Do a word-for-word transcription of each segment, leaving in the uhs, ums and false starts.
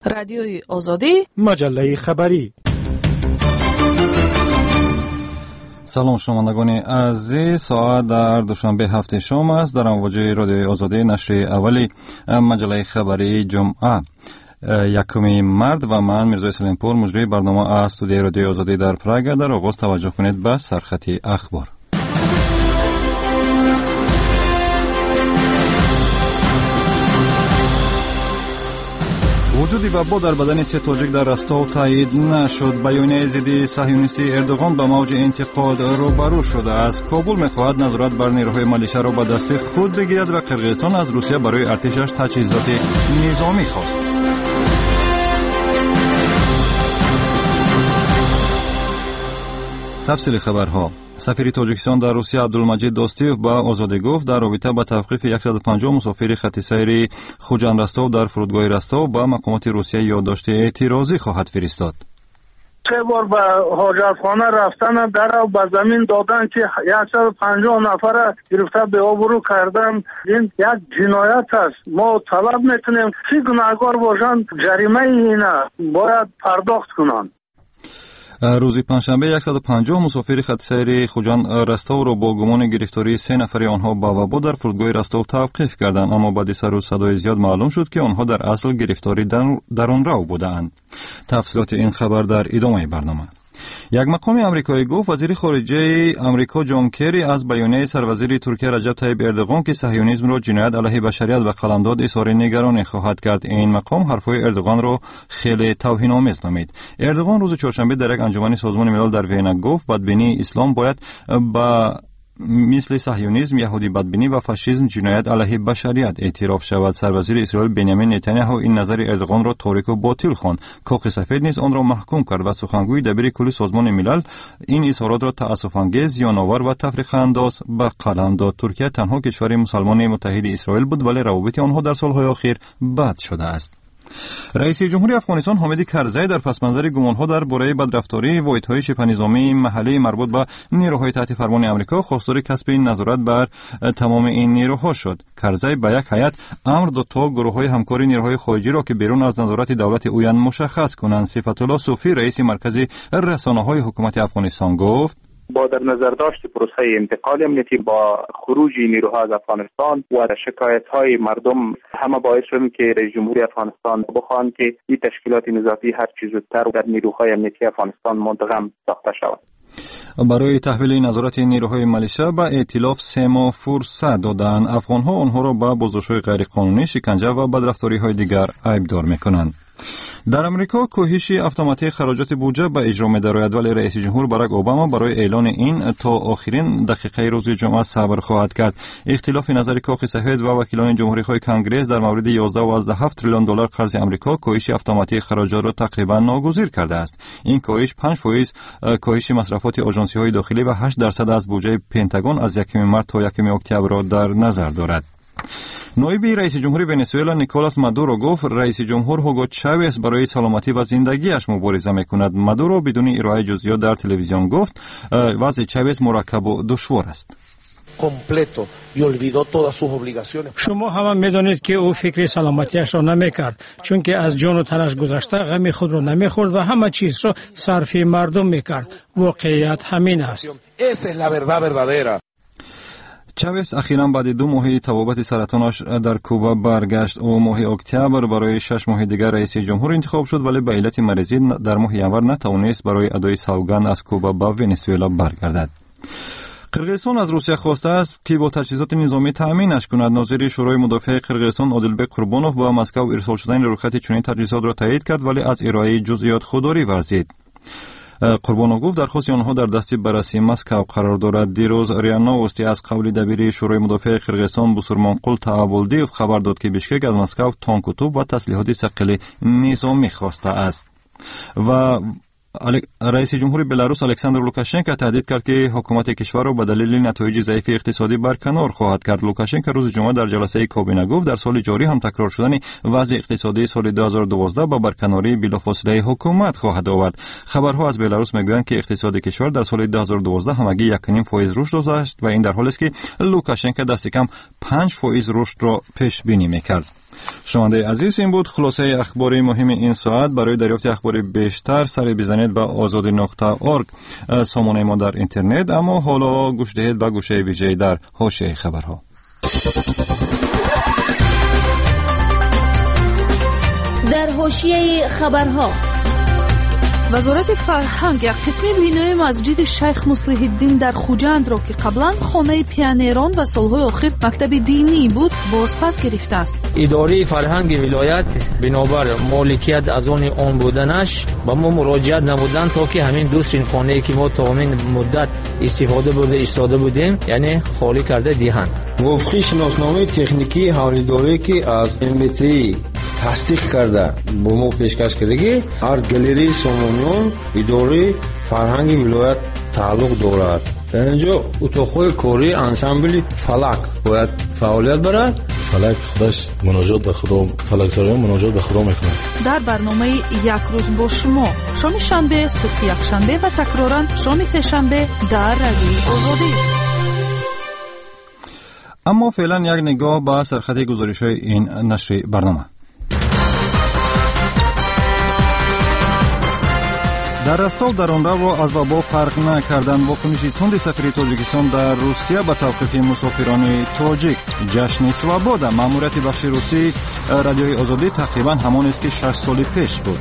رادیوی آزادی، مجله خبری. سلام شنوندگان عزیز، ساعت در دوشنبه هفته شام است. در امواج رادیوی آزادی نشر اولی مجله خبری جمعه یکم مرد و من میرزای سلیمپور مجری برنامه از استودیوی رادیوی آزادی در پراگ. در آغاز توجه کنید به سرخط اخبار. وجود بابا در بدن سه تاجیک در رستاو تایید نشد. بیانیه ضد صهیونیستی اردوغان به موج انتقاد روبرو شده است. کابل می‌خواهد نظارت بر نیروهای ملیشه را به دست خود بگیرد و قرقیزستان از روسیه برای ارتشش تجهیزات نظامی خواست. تفصیل خبرها. سفیر تاجیکستان در روسیه عبدالمجید دوستیف به آزادی گفت در رابطه با توقیف صد و پنجاه مسافر خط سیر خوجند رستاو در فرودگاه رستاو به مقامات روسیه یادداشت اعتراضی خواهد فرستاد. سه بار به حاجتخانه رفتن در به زمین دادن که صد و پنجاه نفر گرفته به آبرو کردن. این یک جنایت است. ما طلب میکنیم که گناهکار باشند جریمه اینا باید پرداخت کنند. روز پنجشنبه صد و پنجاه مسافر خط سیر خوجند رستاو را با گمان گرفتاری سه نفر آنها با وبا در فرودگاه رستاو توقیف کردند، اما بعد سر و صدای زیاد معلوم شد که آنها در اصل گرفتاری در آن رو بودند. تفصیلات این خبر در ادامه برنامه. یک مقام آمریکایی گفت وزیر خارجه آمریکا جان کری از بیانیه سروزیر ترکیه رجب طیب اردوغان که صهیونیسم را جنایت علیه بشریت و قلم داد اظهار نگرانی خواهد کرد. این مقام حرفهای اردوغان را خیلی توهین‌آمیز نامید. اردوغان روز چهارشنبه در یک انجمن سازمان ملل در وینا گفت بدبینی اسلام باید با مثل صهیونیسم، یهودی بدبینی و فاشیسم جنایت علیه بشریت اعتراف شود. سروزیر اسرائیل بنیامین نتانیاهو این نظر اردوغان را تاریک و باطل خواند. کاخ سفید نیز آن را محکوم کرد و سخنگوی دبیر کل سازمان ملل این اظهارات را تأسف انگیز، زیان‌آور و تفریق انداز به قلم داد. ترکیه تنها کشور مسلمان متحد اسرائیل بود ولی روابط آنها در سالهای اخیر بد شده است. رئیس جمهوری افغانستان حامد کرزی در پس‌منظر گمان‌ها درباره بدرفتاری واحدهای شبه نظامی محلی مربوط به نیروهای تحت فرمان آمریکا خواستار کسب نظارت بر تمام این نیروها شد. کرزی به یک هیئت امر داد تا گروه‌های همکاری نیروهای خارجی را که بیرون از نظارت دولت اویان مشخص کنند. صفت الله صوفی رئیس مرکز رسانه‌های حکومت افغانستان گفت با در نظر داشت پروسه انتقال امنیتی با خروج نیروها از افغانستان و شکایت‌های مردم همه باعث شد که رئیس جمهوری افغانستان بخواهند که این تشکیلات نظامی هر چه زودتر در نیروهای امنیتی افغانستان منتظم ساخته شود. برای تحویل نظارت نیروهای ملیشه به ائتلاف سه ماه فرصت دادند. افغان‌ها آنها را به بازداشت‌های غیرقانونی، شکنجه و بدرفتاری‌های دیگر عیبدار می‌کنند. در امریکا کاهش اتوماتیک خراجات بودجه به اجرا می‌دارد ولی رئیس جمهور باراک اوباما برای اعلان این تا آخرین دقیقه روز جمعه صبر خواهد کرد. اختلاف نظر کاخ سفید و وکیلان جمهوری‌خواه کنگره در مورد یازده و هفت تریلیون دلار قرض آمریکا کاهش اتوماتیک خراجات را تقریبا ناگزیر کرده است. این کاهش پنج درصد کاهش مصرفات آژانسی‌های داخلی و هشت درصد از بودجه پنتاگون از یکم مارس تا یکم اکتبر را در نظر دارد. نایب رئیس جمهور ونزوئلا نیکولاس مادورو گفت رئیس جمهور هوگو چاوز برای سلامتی و زندگیش مبارزه میکند. مادورو بدون ارائه جزئیات در تلویزیون گفت وضع چاوز مرکب و دشوار است. شما هم میدانید که او فکر سلامتیش را نمیکرد چون که از جان و تنش گذشته غم خود را نمیخورد و همه چیز را صرف مردم میکرد. واقعیت همین است. چاوز اخیراً بعد دو ماه تبابت سرطانش در کوبا برگشت. او ماه اکتبر برای شش ماه دیگر رئیس جمهور انتخاب شد ولی به علت مریضی در ماه ینور نتوانست برای ادای سوگند از کوبا به ونزوئلا برگردد. قرقیزستان از روسیه خواسته است که با تجهیزات نظامی تأمینش کند. ناظر شورای مدافع قرقیزستان عادلبک قربانوف با مسکو ارسال شدن رخصت چنین تجهیزات را تایید کرد ولی از ارائه جزئیات خودداری ورزید. قربانوف گفت درخواست آنها در دست بررسی مسکو قرار دارد. دیروز ریا نوستی از قول دبیر شورای مدافع قرقیزستان بوسورمانقول تعابلدیف خبر داد که بیشکک از مسکو تانک و توپ و تسلیحات ثقیل نظامی خواسته است. و رئیس جمهور بلاروس الکساندر لوکاشنکو تهدید کرد که حکومت کشور را به دلیل نتایج ضعیف اقتصادی برکنار خواهد کرد. لوکاشنکو روز جمعه در جلسه کابینه گفت در سال جاری هم تکرار شدن وضع اقتصادی سال دو هزار و دوازده با برکناری بلافاصله حکومت خواهد آورد. خبرها از بلاروس میگویند که اقتصاد کشور در سال دو هزار و دوازده همگی یک و نیم فاصله رشد داشت و این در حالی است که لوکاشنکو دست کم پنج فاصله رشد را پیش بینی میکرد. شنونده عزیز، این بود خلاصه اخباری مهم این ساعت. برای دریافت اخبار بیشتر سر بزنید به آزادی نقطه اورگ سامانه ما در اینترنت. اما حالا گوش دهید به گوشه ویژه‌ای در حاشیه خبرها. در حاشیه خبرها، وزارت فرهنگ یک قسمی بینای مسجد شیخ مصلح الدین در خوجند را که قبلا خانه پیانیران و سالهای آخر مکتب دینی بود بازپس گرفته است. اداره فرهنگ ولایت بنابر مالکیت از آن آن بودنش با ما مراجعت نمودن تا که همین دو سینخانه‌ای که ما تا همین مدت استفاده بوده ایستاده بودیم یعنی خالی کرده دیهن. وفق شناسنامه تکنیکی حوالیداری که از ام بی تی تصدیق کرده با ما پیشکش کردگی هر گالری سامانیان اداره فرهنگ ولایت تعلق دارد. در اینجا اتاق‌های کاری انسامبل فلک باید فعالیت برد. فلک خودش مناجات به خدا، فلک سرایان مناجات به خدا میکنه. در برنامه یک روز با شما شام شنبه، صبح یک شنبه و تکرارا شام سه شنبه در رادیوی آزادی. اما فعلا یک نگاه به سرخط گزارش‌های این نشر برنامه. در رستاو در آن رو از وبا فرق نکردن. واکنش تند سفیر تاجیکستان در روسیه به توقیف مسافران تاجیک. جشن سوابا در ماموریت بخش روسی رادیوی آزادی تقریبا همان است که شش سال پیش بود.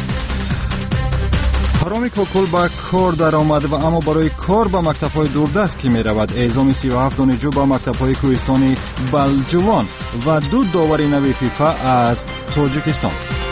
حرامی کوکل با کار در آمد و اما برای کار با مکتب‌های دوردست که می رود. اعزام سی و هفت دانشجو با مکتب‌های کوهستانی بلجوان و دو داور نوی فیفا از تاجیکستان.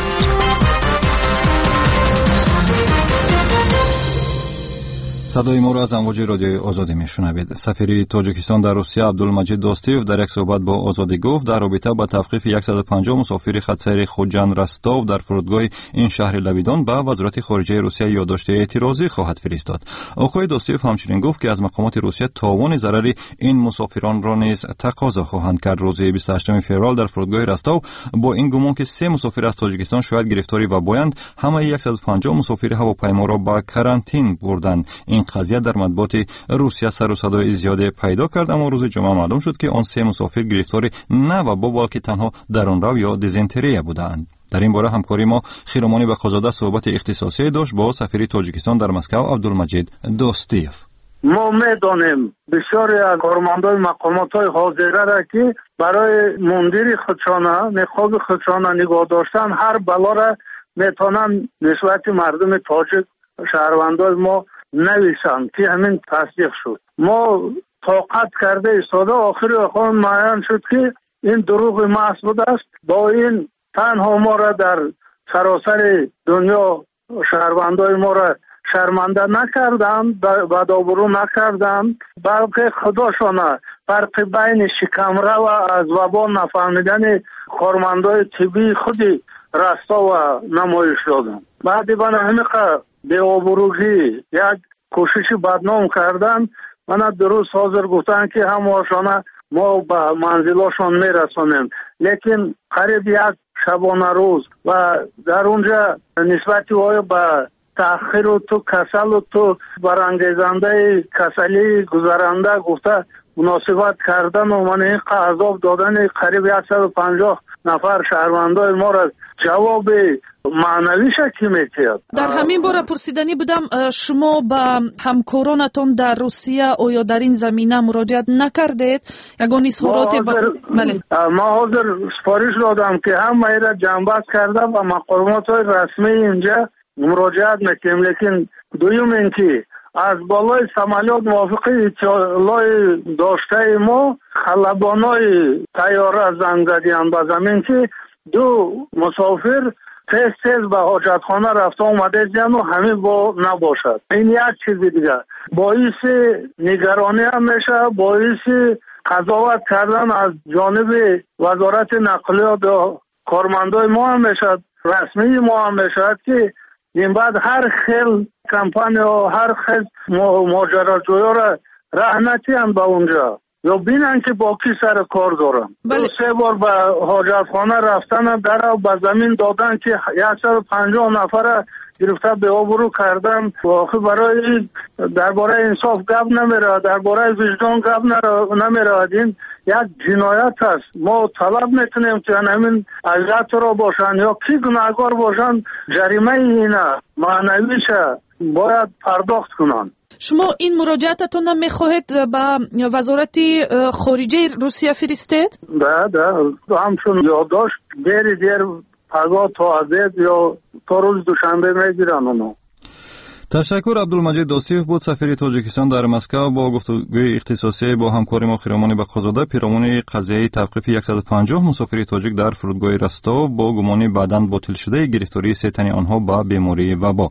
صدای ما را از امواج رادیوی آزادی میشنوید. سفیر تاجیکستان در روسیه عبدالمجید دوستیف در یک صحبت با آزادی گفت در رابطه با توقیف صد و پنجاه مسافر خطسیر خوجند رستاو در فرودگاه این شهر لویدان به وزارت خارجه روسیه یادداشت اعتراضی خواهد فرستاد. آقای دوستیف همچنین گفت که از مقامات روسیه تاوان ضرر این مسافران را نیز تقاضا خواهند کرد. روز بیست و هشتم فوریه در فرودگاه رستاو با این گمان که سه مسافر از تاجیکستان شاید گرفتاری و بایند همه صد و پنجاه مسافر هواپیما را به کرانتین بردند. این قضیه در مطبوعات روسیه سر و صدای زیاده پیدا کرد، اما روز جمعه معلوم شد که آن سه مسافر گرفتار نه وبا بلکه تنها درونرو یا دیزنتری بودند. در این باره همکاری ما خیرمانی بخازاده صحبت اختصاصی داشت با سفیر تاجیکستان در مسکو عبدالمجید دوستیف. ما میدانیم بسیاری از کارمندان مقامات حاضره را که برای مندیر خودشانه نقاب خودشانه نگاه داشتن هر بلا را میتونن نسبت مردم تاجیک شهروندان ما نویسند که همین تصدیق شد. ما طاقت کرده ایستاده آخری آخر معین شد که این دروغ محض بوده است. با این تنها ما را در سراسر دنیا شهروندان ما را شرمنده نکردند، بدآبرو نکردند، بلکه خداشانه فرق بین شکمرو و از وبا نفهمیدن کارمندان طبی خودی رستا و نمایش دادند. بعد بنا همیقه به آبروگی یک کوشش بدنام کردن. من درست حاضر گفتن که همواشانه ما به منزلاشان میرسانیم، لیکن قریب یک شبانه روز و در اونجا نسبتی های به تأخیر و تو کسل و تو برانگیزنده کسلی گذرنده گفته مناسبت کردن و من این عذاب دادن قریب صد و پنجاه نفر شهروندای ما را جواب معنوی شکی میتید. در همین باره پرسیدنی بودم شما با همکارانتون در روسیه آیا در این زمینه مراجعت نکردید؟ یگان اظهارات با... ما حاضر سپارش دادم که همه را جنبست کرده و مقامات رسمی اینجا مراجعت میکنیم، لیکن دویم اینکه از بالای سمالیات موافقی اطلاع داشته ما خلبانای تیاره زنگ زدیم به زمین که دو مسافر تیز تیز به حاجتخانه رفته اومده جمع و همین با نباشد. این یک چیز دیگه باعث نگرانی هم میشه، باعث قضاوت کردن از جانب وزارت نقلیات و کارمندای ما هم میشد، رسمی ما هم میشد که این بعد هر خیل کمپانی و هر خیل ماجراجویا را رهنتی هم به اونجا یا بینن که با کی سر کار دارن. بله. سه بار به حاجتخانه رفتن در و به زمین دادن که صد و پنجاه نفر گرفته به آبرو کردن. واقعا برای درباره انصاف گپ نمیره، درباره وجدان گپ نمیره. این یک جنایت است. ما طلب میکنیم که همین اجرت را باشند یا کی گناهکار باشند جریمه اینا معنویش باید پرداخت کنند. شما این مراجعتتون هم میخواهید به وزارت خارجه روسیه فرستید؟ ده ده همچون یادداشت دیر دیر پگاه تا عزیز یا تا روز دوشنبه میگیرن اونو. تشکر. عبدالمجید دوستیف بود، سفیر تاجیکستان در مسکو، با گفتگوی اختصاصی با همکار ما خیرامان بقازاده پیرامون قضیه توقیف صد و پنجاه مسافر تاجیک در فرودگاه رستو با گمان بعداً باطل شده گرفتاری سه تن آنها با بیماری وبا.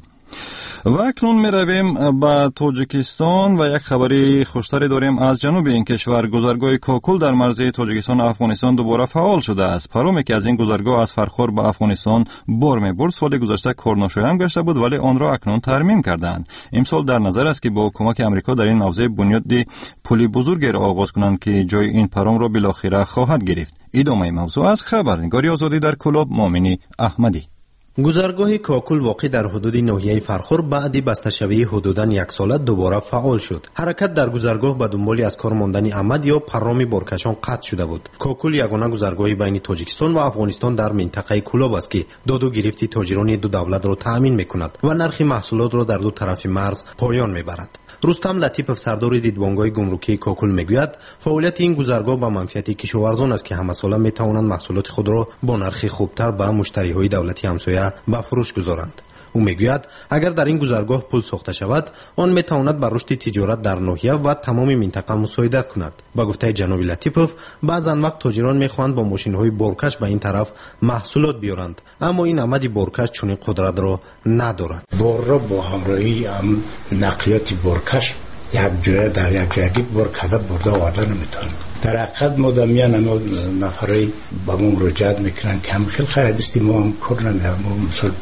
و اکنون می رویم به تاجیکستان و یک خبری خوشتری داریم از جنوب این کشور. گذرگاه کاکل در مرزی تاجیکستان و افغانستان دوباره فعال شده است. پرومی که از این گذرگاه از فرخور به افغانستان بار می برد سال گذشته کارناشایان گشته بود، ولی آن را اکنون ترمیم کردند. امسال در نظر است که با کمک امریکا در این حوزه بنیاد پلی بزرگی را آغاز کنند که جای این پروم را بالاخره خواهد گرفت. ادامه موضوع از خبرنگاری آزادی در کلاب مؤمنی احمدی. گذرگاه کاکل واقع در حدود ناحیه فرخور بعد بسته‌شوی حدوداً یک ساله دوباره فعال شد. حرکت در گذرگاه به دنبال از کار ماندن عمد یا پرام بارکشان قطع شده بود. کاکل یگانه گذرگاه بین تاجیکستان و افغانستان در منطقه کلاب است که داد و گرفت تاجران دو دولت را تأمین می‌کند و نرخ محصولات را در دو طرف مرز پایان می‌برد. رستم لطیف سردار دیدبانگاه گمرکی کاکل میگوید فعالیت این گذرگاه با منفعت کشاورزان است که همه ساله میتوانند محصولات خود را با نرخ خوبتر به مشتریهای دولتی همسایه به فروش گذارند. او میگوید اگر در این گذرگاه پل ساخته شود آن میتواند بر رشد تجارت در ناحیه و تمام منطقه مساعدت کند. با گفته جناب لطیفوف بعضا وقت تاجران میخواهند با ماشین‌های بارکش به این طرف محصولات بیارند، اما این عمد بارکش چنین قدرت را ندارد. بار را با همراهی هم نقلیات بارکش یک جای در یک جایی بار کده برده آورده نمیتونند. در حقیقت ما در میان اما نفرای با ما مراجعت میکنن که هم خیلی خیلی دستی ما هم کار نمیدن. ما مثل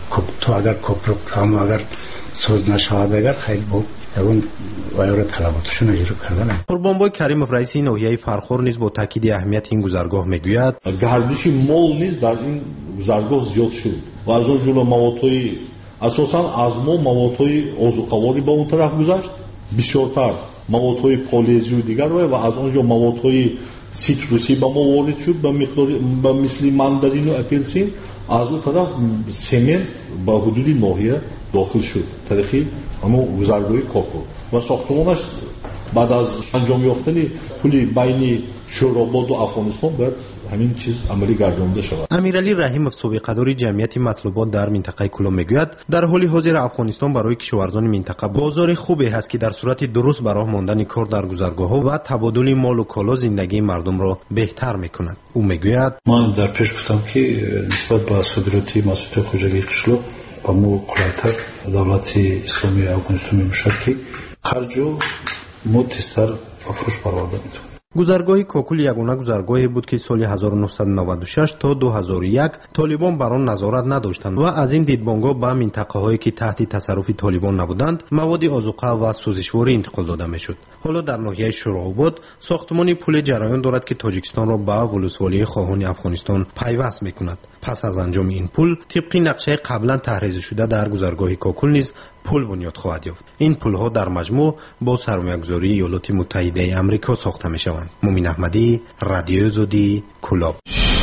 تو اگر کپرک هم اگر سوز نشود اگر خیلی با اون وایور طلباتشون اجرا کردن. قربانبای کریموف رئیس ناحیه فرخور نیز با تاکید اهمیت این گذرگاه میگوید گردش مال نیز در این گذرگاه زیاد شد و از اون جلو موادهای اساسا از ما موادهای آذوقه‌واری به اون طرف گذشت بسیارتر موادهای پالیزی و دیگر و از اونجا موادهای سیتروسی به ما وارد شد به مقدار به مثل ماندارین و اپلسین. از اون طرف سمنت به حدود ناحیه داخل شد طریقی اما گذرگاه کاکل و ساختمانش بعد از انجام یافتن پلی بین شوراباد و افغانستان باید همین چیز عملی گردانده شود. امیرعلی رحیموف سابقه‌دار جمعیت مطلوبات در منطقه کلام میگوید در حال حاضر افغانستان برای کشاورزان منطقه بازار خوبی هست که در صورت درست برای ماندن کار در گذرگاه‌ها و تبادل مال و کالا زندگی مردم را بهتر میکند. او میگوید من در پیش گفتم که نسبت به صادراتی محصولات خوجگی قشلو با مو قلاتر دولت اسلامی افغانستان میشه که خرج و متستر افروش پرورده میتونه. گذرگاه کاکل یگانه گذرگاهی بود که سال هزار و نهصد و نود و شش تا دو هزار و یک طالبان بر آن نظارت نداشتند و از این دیدبانگاه به منطقه‌هایی که تحت تصرف طالبان نبودند مواد آذوقه و سوزشواری انتقال داده میشد. حالا در ناحیه شوراباد ساختمان پل جریان دارد که تاجیکستان را به ولسوالی خواهان افغانستان پیوست میکند. پس از انجام این پل طبق نقشه قبلا تحریز شده در گذرگاه کاکل نیز پل بنیاد خواهد یافت. این پل ها در مجموع با سرمایه‌گذاری ایالات متحده آمریکا ساخته میشوند. مومن احمدی، رادیو آزادی، کلاب.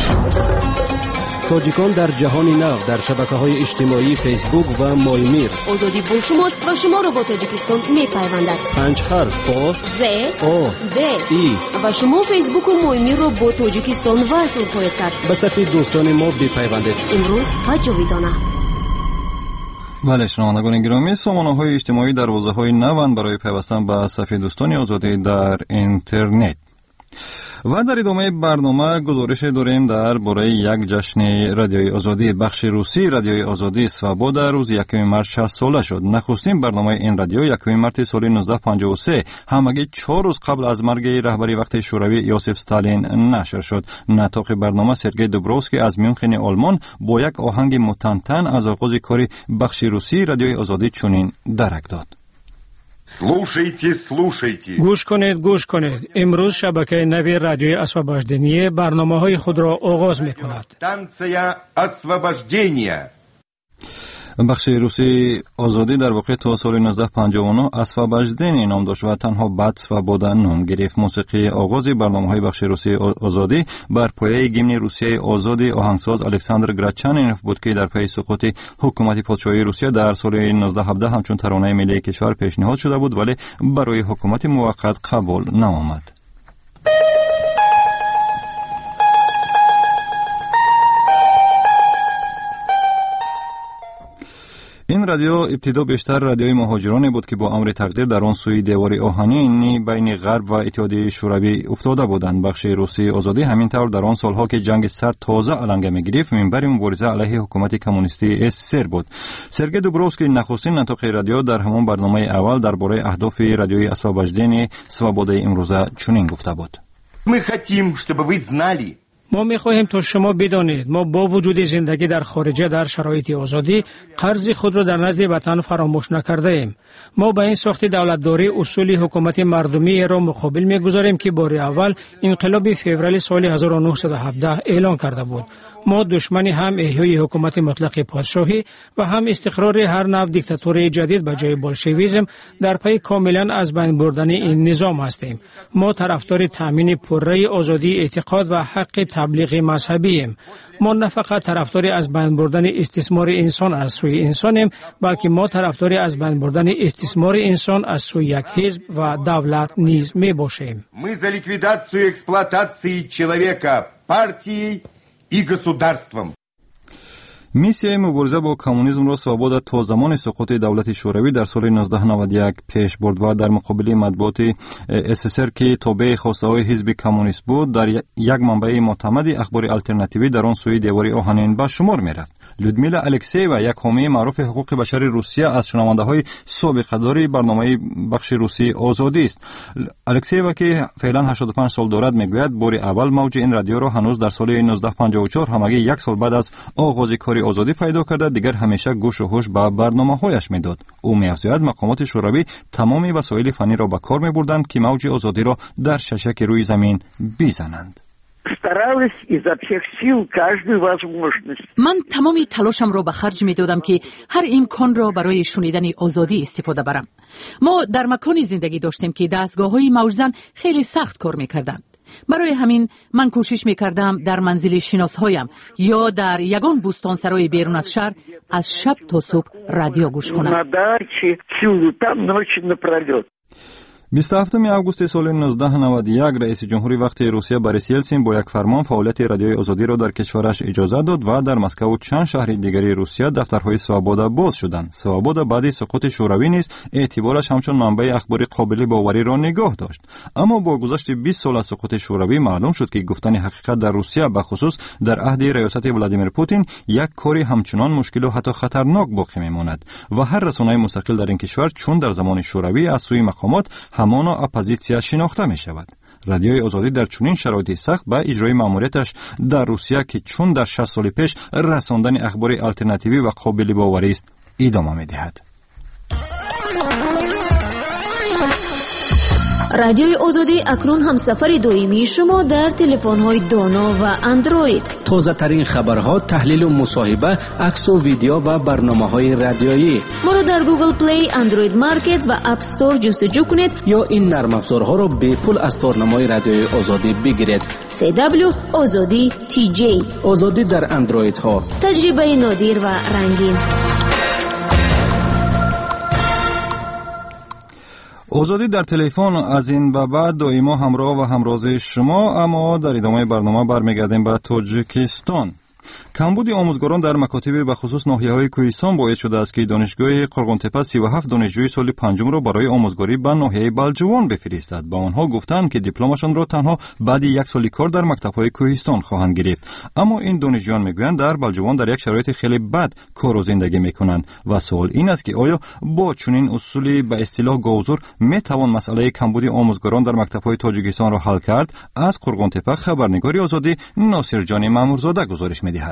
تاجیکان در جهان نو در شبکه‌های اجتماعی فیسبوک و مایمیر. آزادی با شماست و شما را با تاجیکستان می‌پیوندد. پنج حرف با ز او د ای و شما فیسبوک و مایمیر را با تاجیکستان وصل خواهید کرد. به صفحه دوستان ما بپیوندید. امروز و جاویدانه. بله شنوندگان گرامی، سامانه‌های اجتماعی دروازه‌های نوند برای پیوستن به صفحه دوستان آزادی در اینترنت. و در ادامه برنامه گزارش داریم در باره یک جشن رادیوی آزادی. بخش روسی رادیوی آزادی سوابودا روز یکم مارس شصت ساله شد. نخستین برنامه این رادیو یکم مارس سال نوزده پنجاه و سه همگی چهار روز قبل از مرگ رهبری وقت شوروی یوسف استالین نشر شد. نطق برنامه سرگئی دوبرووسکی از میونخن آلمان با یک آهنگ متنتن از آغاز کار بخش روسی رادیوی آزادی چنین درک داد. слушайте слушайте گوش کنید گوش کنید. امروز شبکه نوی رادیوی اسواباژدنیه برنامه‌های خود را آغاز می‌کند. станция освобождения. بخش روسی آزادی در واقع تا سال نوزده پنجاه و نه اسفاباجدین نام داشت و تنها بعد سوابودا نام گرفت. موسیقی آغاز برنامه‌های بخش روسی آزادی بر پایه گیمن روسیه آزادی آهنگساز الکساندر گراتچانینوف بود که در پی سقوط حکومت پادشاهی روسیه در سال نوزده هفده همچون ترانه ملی کشور پیشنهاد شده بود ولی برای حکومت موقت قبول نآمد. این رادیو ابتدا بیشتر رادیوی مهاجرانی بود که با امر تقدیر در آن سوی دیوار آهنی بین غرب و اتحادیه شوروی افتاده بودند. بخش روسی آزادی همین طور در آن سالها که جنگ سرد تازه علنگه می‌گرفت منبر مبارزه علیه حکومت کمونیستی اسسر بود. سرگئی دوبروفسکی نخستین نطق رادیو در همان برنامه اول درباره اهداف رادیوی اسفاباجدین سوابوده امروزه چنین گفته بود: Мы хотим, чтобы вы знали. ما می‌خواهیم تا شما بدانید ما با وجود زندگی در خارج در شرایط آزادی قرض خود را در نزد وطن فراموش نکرده ایم. ما به این ساخت دولتداری اصول حکومت مردمی را مقابل می‌گذاریم که بار اول انقلاب فوریه سال هزار و نهصد و هفده اعلان کرده بود. ما دشمن هم احیای حکومت مطلق پادشاهی و هم استقرار هر نوع دیکتاتوری جدید به جای بولشویسم در پی کاملا از بین بردن این نظام هستیم. ما طرفدار تامین پرره آزادی اعتقاد و حق تبلیغ مذهبی ایم. ما نه فقط طرفدار از بین بردن استثمار انسان از سوی انسانیم بلکه ما طرفدار از بین بردن استثمار انسان از سوی یک حزب و دولت نیز می باشیم. Мы за ликвидацию эксплуатации человека партией и государством. میسیای مبارزه با کمونیسم را سوابودا تا زمان سقوط دولت شوروی در سال نوزده نود و یک پیش برد و در مقابل مطبوعات اس اس ار که تابع خواسته‌های حزب کمونیست بود در یک منبع معتمد اخبار آلترناتیوی در آن سوی دیوار آهنین به شمار می‌رفت. لودمیلا الکسیوا یک حامی معروف حقوق بشر روسیه از شنونده‌های سابقه‌دار برنامه بخش روسی آزادی است. الکسیوا که فعلا هشتاد و پنج سال دارد میگوید بار اول موج این رادیو را هنوز در سال نوزده پنجاه و چهار همگی یک سال بعد از آغاز کار آزادی پیدا کرده دیگر همیشه گوش و هوش به برنامه‌هایش میداد. او می‌افزاید مقامات شوروی تمام وسایل فنی را به کار می‌بردند که موج آزادی را در ششک روی زمین بزنند. من تمامی تلاشم را به خرج می دادم که هر امکان را برای شنیدن آزادی استفاده برم. ما در مکانی زندگی داشتیم که دستگاه‌های موج‌زن خیلی سخت کار می‌کردند. برای همین من کوشش می‌کردم در منزل شناسهایم یا در یگان بوستانسرای بیرون از شهر از شب تا صبح رادیو گوش کنم. بیست و هفتم آگوست سال نوزده نود و یک رئیس جمهوری وقت روسیه بوریس یلتسین با یک فرمان فعالیت رادیوی آزادی را در کشورش اجازه داد و در مسکو و چند شهر دیگری روسیه دفترهای سوابودا باز شدند. سوابودا بعد سقوط شوروی نیز اعتبارش همچون منبع اخباری قابل باوری را نگاه داشت. اما با گذشت بیست سال از سقوط شوروی معلوم شد که گفتن حقیقت در روسیه به خصوص در عهد ریاست ولادیمیر پوتین یک کاری همچنان مشکل و حتی خطرناک باقی میماند و هر رسانه مستقل در این کشور چون در زمان شوروی از سوی مقامات همان اپوزیسیا شناخته می شود. رادیوی آزادی در چنین شرایطی سخت به اجرای ماموریتش در روسیه که چون در شصت سال پیش رساندن اخبار آلترناتیوی و قابل باوری است ادامه می دهد. رادیوی آزادی اکنون هم سفر دائمی شما در تلفن‌های دانا و اندروید. تازه ترین خبرها، تحلیل و مصاحبه، عکس و ویدیو و برنامه‌های رادیویی. ما را در گوگل پلی، اندروید مارکت و اپ استور جستجو کنید یا این نرم افزارها را به پول از تورنمای رادیوی آزادی بگیرید. سی دبلیو آزادی تی جی. آزادی در اندروید ها. تجربه نادر و رنگین. آزادی در تلفن از این به بعد دائما همراه و همراز شما. اما در ادامه برنامه برمیگردیم به تاجیکستان. کمبود آموزگاران در مکاتب به خصوص ناحیه‌های کوهستان باعث شده است که دانشگاه قرغن‌تپه سی و هفت دانشجوی سال پنجم را برای آموزگاری به ناحیه بلجوان بفرستد. با آنها گفتند که دیپلمشان را تنها بعد یک سال کار در مکتب‌های کوهستان خواهند گرفت. اما این دانشجویان میگویند در بلجوان در یک شرایط خیلی بد کار و زندگی میکنند و سوال این است که آیا با چنین اصولی به اصطلاح گاوزور میتوان مسئله کمبود آموزگاران در مکتب‌های تاجیکستان را حل کرد؟ از قرغن‌تپه خبرنگار آزادی ناصر جان مامورزاده گزارش می‌دهد.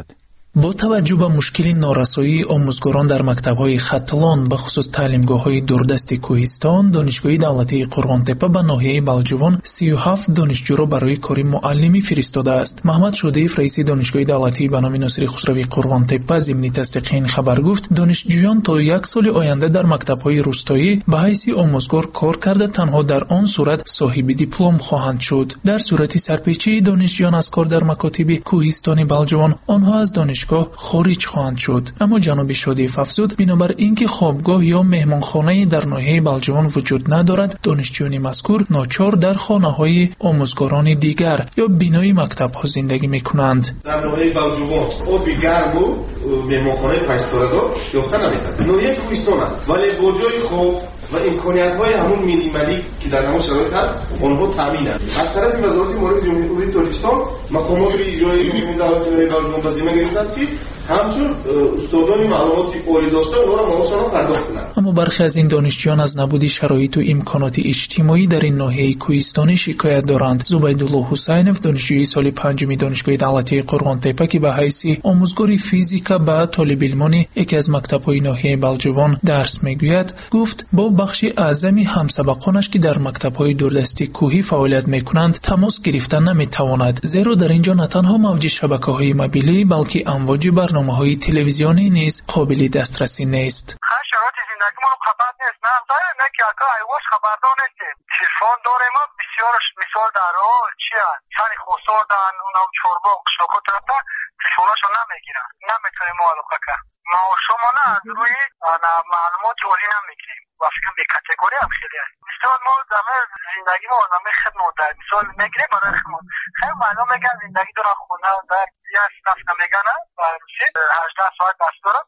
با توجه به مشکل نارسایی آموزگاران در مکتب‌های خطلان به خصوص تعلیمگاه‌های دوردست کوهستان، دانشگاه دولتی قرغانتپه به ناحیه بلجوان سی و هفت دانشجو را برای کار معلمی فرستاده است. محمد شودیف رئیس دانشگاه دولتی به نام ناصر خسروی قرغانتپه ضمن تصدیق این خبر گفت دانشجویان تا یک سال آینده در مکتب‌های روستایی به حیث آموزگار کار کرده تنها در آن صورت صاحب دیپلم خواهند شد. در صورت سرپیچی دانشجویان از کار در مکاتب کوهستان بلجوان آنها از دانشگاه خارج خواهند شد. اما جناب شودیف افزود بنابر اینکه خوابگاه یا مهمانخانه در ناحیه بلجوان وجود ندارد، دانشجویان مذکور ناچار در خانه‌های آموزگاران دیگر یا بینای مکتب‌ها زندگی می‌کنند. در ناحیه بلجوان او گرم و مهمانخانه پنج ستاره یافته نمی‌کنند. ناحیه کوهستان است ولی با جای خوب و امکانیت‌های همون مینیمالی که در همون شرایط هست آنها تامینند. از طرف وزارت مالیات جمهوری تاجیکستان مقامات اجرایی جمهوری دولتی بلجوان به ذمه گرفته است که همچون استادان معلومات عالی داشته اونها را معاششان پرداخت کنند. اما برخی از این دانشجویان از نبود شرایط و امکانات اجتماعی در این ناحیه کوهستانی شکایت دارند. زبیدالله حسینов دانشجوی سال پنجم دانشگاه دولتی قرغانتپه که به حیث آموزگار فیزیکا به طالب علمان یکی از مکتب‌های ناحیه بلجوان درس میگوید گفت با بخش اعظمی همسبقانش که در مکتب‌های دوردستی کوهی فعالیت میکنند تماس گرفتن نمیتواند، زیرا در اینجا نه تنها موج شبکه‌های موبیلی بلکه امواج برنامه‌های تلویزیونی نیز قابل دسترسی نیست. زندگی ما خبر نیست، نه داره نه که اکا ایواش خبردار نیستیم. تلفن داریم ما بسیار مثال در راه چی هست سری خسار دارن اونم چوربا قشنکو طرفا تلفناشو نمیگیرن، نمیتونیم معلومه که ما شما نه از روی معلومات عالی نمیگیریم و فکرم به کاتگوری هم خیلی هست. مثال ما زمان زندگی ما نمی خدمت در مثال میگیریم برای خدمت خیلی معلوم میگن زندگی دارن خونه در یه صف نمیگن و روسی هجده ساعت دست دارن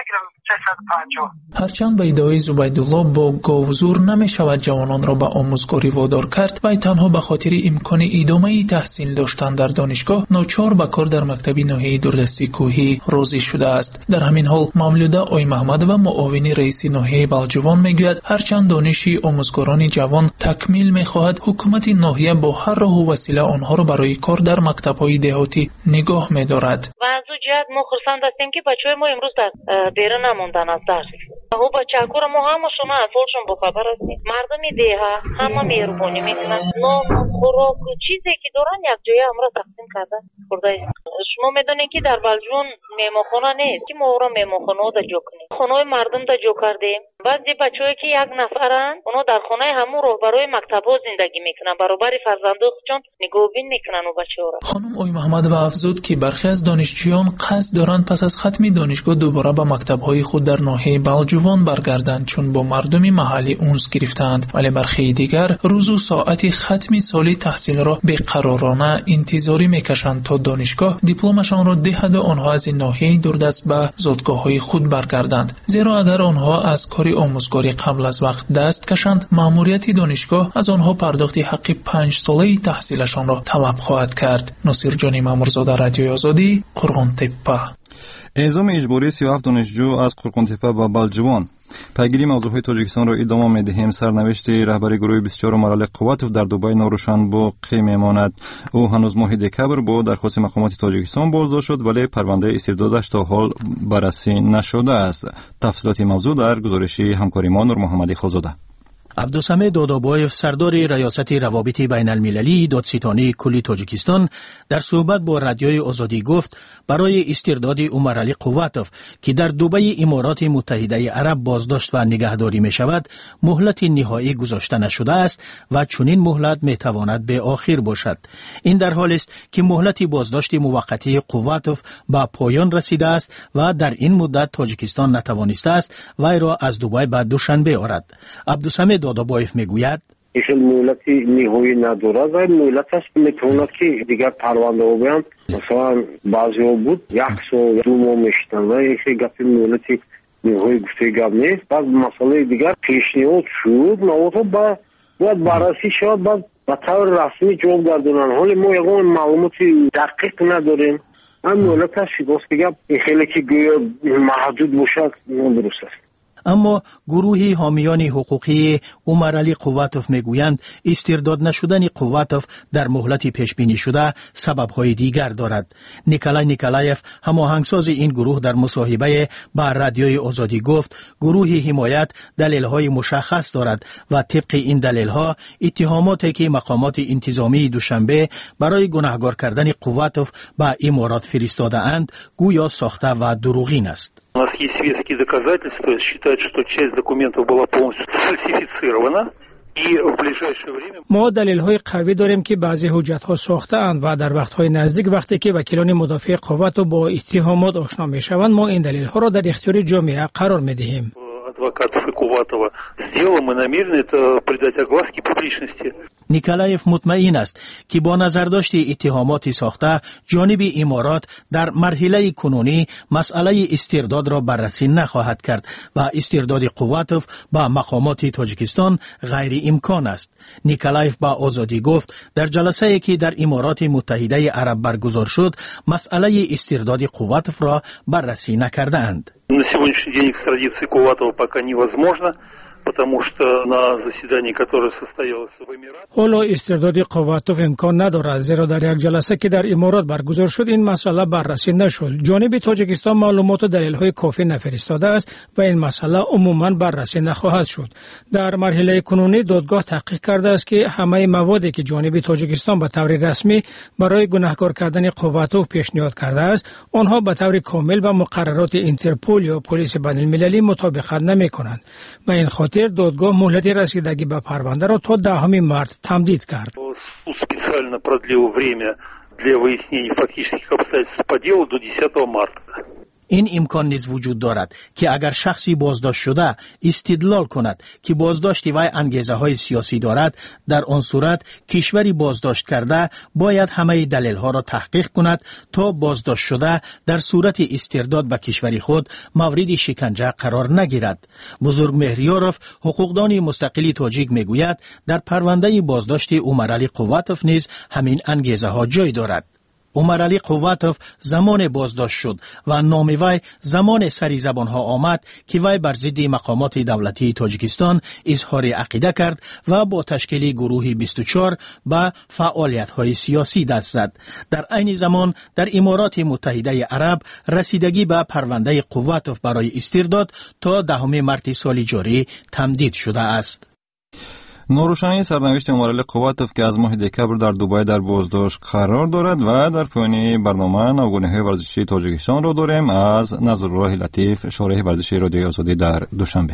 هرچند به ادعای زبیدالله با گاوزور نمی شود جوانان را به آموزگاری وادار کرد و تنها به خاطر امکان ادامه تحصیل داشتن در دانشگاه ناچار به کار در مکتب ناحیه دوردستی کوهی راضی شده است. در همین حال مولوده آی محمد و معاون رئیس ناحیه بلجوان میگوید هرچند دانشی آموزگاران جوان تکمیل میخواهد، حکومت ناحیه با هر راه و وسیله آنها را برای کار در مکتب‌های دهاتی نگاه می‌دارد. جد ما خرسند هستیم که بچه ما امروز در بیره نموندن از درس و بچه کور ما همه شما از حالشون بخبر هستیم. مردم دیها همه مهربانی میکنن، نام خوراک چیزی که دارن یک جای هم را تقسیم کردن. خدای شما میدونین که در بلجوان میمانخانه نیست که ما را میمانخانه دا جو کنیم، خانه مردم دا جو کردیم. بعضی بچه‌ای که یک نفرن اونا در خانه همون راهبرای مکتب‌ها زندگی میکنن، برابر فرزندانشون نگاهبین میکنن و بچه‌ها را. خانم آی محمد و افزود که برخی از دانشجویان قصد دارند پس از ختم دانشگاه دوباره به مکتب‌های خود در ناحیه بلجوان برگردند چون با مردم محلی اونس گرفتند، ولی برخی دیگر روز و ساعت ختم سال تحصیل را بی‌قرارانه انتظاری میکشند تا دانشگاه دیپلمشان را دهد و آنها از این ناحیه دوردست به زادگاه‌های خود برگردند، زیرا اگر آنها از کار آموزگاری قبل از وقت دست کشند مأموریت دانشگاه از آنها پرداخت حق پنج ساله تحصیلشان را طلب خواهد کرد. ناصر جانی مامورزاده، رادیوی آزادی، قرغانتپه. اعزام اجباری سی و هفت دانشجو از قرغانتپه به بلجوان. پیگیری موضوعهای تاجیکستان را ادامه می‌دهیم. سرنوشت رهبر گروه بیست و چهار مرحله قواتوف در دبی ناروشن باقی میماند. او هنوز ماه دکبر با درخواست مقامات تاجیکستان بازداشت شد ولی پرونده استردادش تا حال بررسی نشده است. تفصیلات موضوع در گزارش همکاری ما نور محمدی خالزاده. عبدالصمد دادابایف سردار ریاست روابط بین المللی دادستانی کلی تاجیکستان در صحبت با رادیوی آزادی گفت برای استرداد عمر علی قواتوف که در دبی امارات متحده عرب بازداشت و نگهداری می شود مهلت نهایی گذاشته نشده است و چنین مهلت می تواند به آخر باشد. این در حالی است که مهلت بازداشت موقتی قواتوف به پایان رسیده است و در این مدت تاجیکستان نتوانسته است وی را از دبی به دوشنبه آورد. عبدالصمد دادابایف میگوید ایشون مهلتی نهایی ندارد و مهلتش میتواند که دیگر پرونده ها بیان مثلا بعضی ها بود یک سال دو ماه میشتن و ایشون گفت مهلتی نهایی گفته گفت نیست. بعد مسئله دیگر پیشنهاد شد مواد با باید بررسی شد بعد به طور رسمی جواب گردونن. حالی ما یکان معلوماتی دقیق نداریم. هم مهلتش باز که گفت خیلی که گویا محدود باشد درست است. اما گروهی حامیان حقوقی عمرعلی قواتوف میگویند استرداد نشدن قواتوف در مهلت پیش بینی شده سبب‌های دیگر دارد. نیکلای نیکلایف هماهنگساز این گروه در مصاحبه با رادیوی آزادی گفت گروه حمایت دلیل‌های مشخص دارد و طبق این دلیل‌ها اتهاماتی که مقامات انتظامی دوشنبه برای گناهکار کردن قواتوف به امارات فرستاده اند گویا ساخته و دروغین است. У нас есть веские доказательства, считают, что часть документов была полностью сфальсифицирована. ما دلیل‌های قوی داریم که بعضی حجت‌ها ساخته اند و در وقت‌های نزدیک وقتی که وکیلان مدافع قواتوف با اتهامات آشنا می‌شوند ما این دلیل‌ها را در اختیار جامعه قرار می‌دهیم. Адвокатов и Куватова сделал, мы намерены это придать огласке публичности. نیکلایف مطمئن است که با نظرداشت اتهامات ساخته جانب امارات در مرحله کنونی مسئله استرداد را بررسی نخواهد کرد و استرداد قواتوف با مقامات تاجیکستان غیر امکان است. نیکلایف با آزادی گفت در جلسه که در امارات متحده عرب برگزار شد مسئله استرداد قواتوف را بررسی نکرده اند. На сегодняшний день экстрадиция Куватова пока невозможна. потому что на заседании, которое состоялось в Эмиратах. حالا استرداد قواتوف امکان ندارد زیرا در یک جلسه که در امارات برگزار شد این مسئله بررسی نشد. جانب تاجیکستان معلومات و دلیل‌های کافی نفرستاده است و این مسئله عموما بررسی نخواهد شد. در مرحله کنونی دادگاه تحقیق کرده است که همه موادی که جانب تاجیکستان به طور رسمی برای گناهکار کردن قواتوف پیشنهاد کرده است آنها به طور کامل با مقررات اینترپول یا پلیس بین‌المللی مطابقت نمی‌کنند. و این خاطر دادگاه مهلت رسیدگی به پرونده را تا دهم مارس تمدید کرد. Специально продлил время для выяснения фактических обстоятельств по делу до десятого марта. این امکان نیز وجود دارد که اگر شخصی بازداشت شده استدلال کند که بازداشت وی انگیزه های سیاسی دارد در آن صورت کشوری بازداشت کرده باید همه دلیل ها را تحقیق کند تا بازداشت شده در صورت استرداد به کشور خود مورد شکنجه قرار نگیرد. بزرگ مهریاروف حقوقدان مستقلی تاجیک میگوید در پرونده بازداشت عمرعلی قواتوف نیز همین انگیزه ها جای دارد. عمرعلی قواتوف زمان بازداشت شد و نام وی زمان سری زبان ها آمد که وی بر ضد مقامات دولتی تاجیکستان اظهار عقیده کرد و با تشکیل گروه بیست و چهار به فعالیت های سیاسی دست زد. در عین زمان در امارات متحده عرب رسیدگی به پرونده قواتوف برای استرداد تا دهم مارس سال جاری تمدید شده است. نوروشنی سرنوشت عمرعلی قواتوف که از ماه دکبر در دبی در بازداشت قرار دارد و در پایان برنامه نوگونی‌های ورزشی تاجیکستان را داریم از نظرالله لطیف شارح ورزشی رادیوی آزادی در دوشنبه.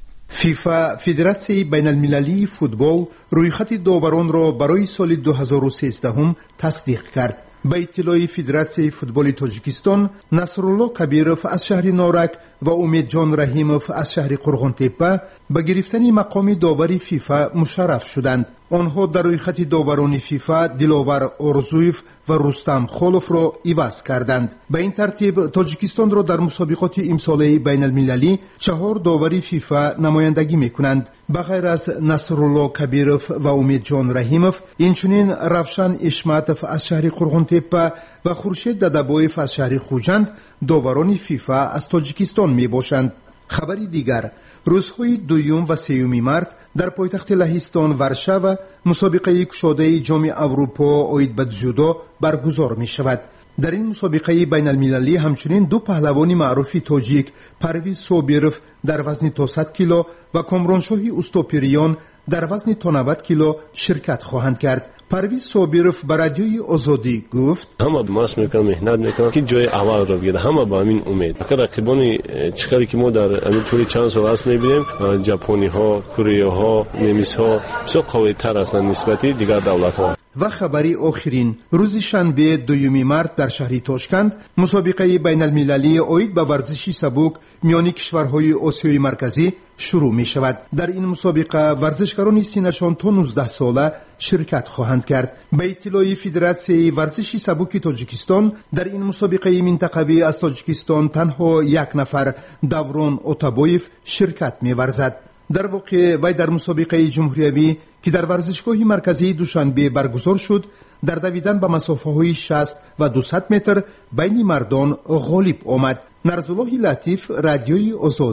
فیفا فدراسیای بین المللی فوتبال رویخط داوران را برای سال دو هزار و سیزده تصدیق کرد. به اطلاع فدراسیای فوتبال تاجیکستان نصرالله کبیروف از شهر نارک و امید جان رحیموف از شهر قرغنتپه به گرفتن مقام داوری فیفا مشرف شدند. آنها در روی خط داوران فیفا دلاور ارزویف و رستم خولوف را عوض کردند. به این ترتیب تاجیکستان را در مسابقات امساله بین المللی چهار داوری فیفا نمایندگی می کنند. بغیر از نصرالله کبیروف و امید جان رحیموف اینچنین روشن اشمتوف از شهر قرغنتپه و خورشید ددبایف از شهر خوجند داوران فیفا از تاجیکستان می باشند. خبری دیگر روزهای دوم و سوم مارس در پایتخت لهستان ورشو مسابقه کشاده جام اروپا آید به جودو برگزار می شود. در این مسابقه بین المللی همچنین دو پهلوان معروف تاجیک پرویز صابروف در وزن تا صد کیلو و کامرانشاهی اوستوپیریان در وزن تا نود کیلو شرکت خواهند کرد. پرویز صابروف بر رادیوی آزادی گفت همه ماس میکنن مهنت میکنن که جای اول رو بگیره همه با همین امید. رقیبان چقدری که ما در همین طول چند سال است میبینیم ژاپنی ها، کره ها، نمیس ها بسیار قوی تر هستند نسبتی دیگر دولت ها. و خبری آخرین روز شنبه دوم مارس در شهر تاشکند مسابقه بین المللی آید به ورزشی سبک میان کشورهای آسیای مرکزی شروع می شود. در این مسابقه ورزشکاران سینشان تا نوزده ساله شرکت خواهند کرد. به اطلاع فدراسیای ورزشی سبک تاجیکستان در این مسابقه منطقوی از تاجیکستان تنها یک نفر دوران اوتابایف شرکت می ورزد. در واقع وی در مسابقه جمهوریوی که در ورزشگاه مرکزی دوشنبه برگزار شد در دویدن به مسافه های شصت و دویست متر بین مردان غالب آمد. نرزالله لطیف رادیوی آزادی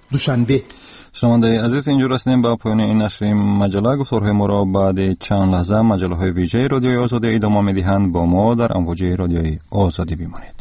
دوشنبه. شنونده عزیز، اینجا رسیدیم به پایان این نشر مجله. گفتارهای ما را بعد چند لحظه مجله های ویژه رادیوی آزادی ادامه می‌دهند. با ما در امواج رادیوی آزادی بمانید.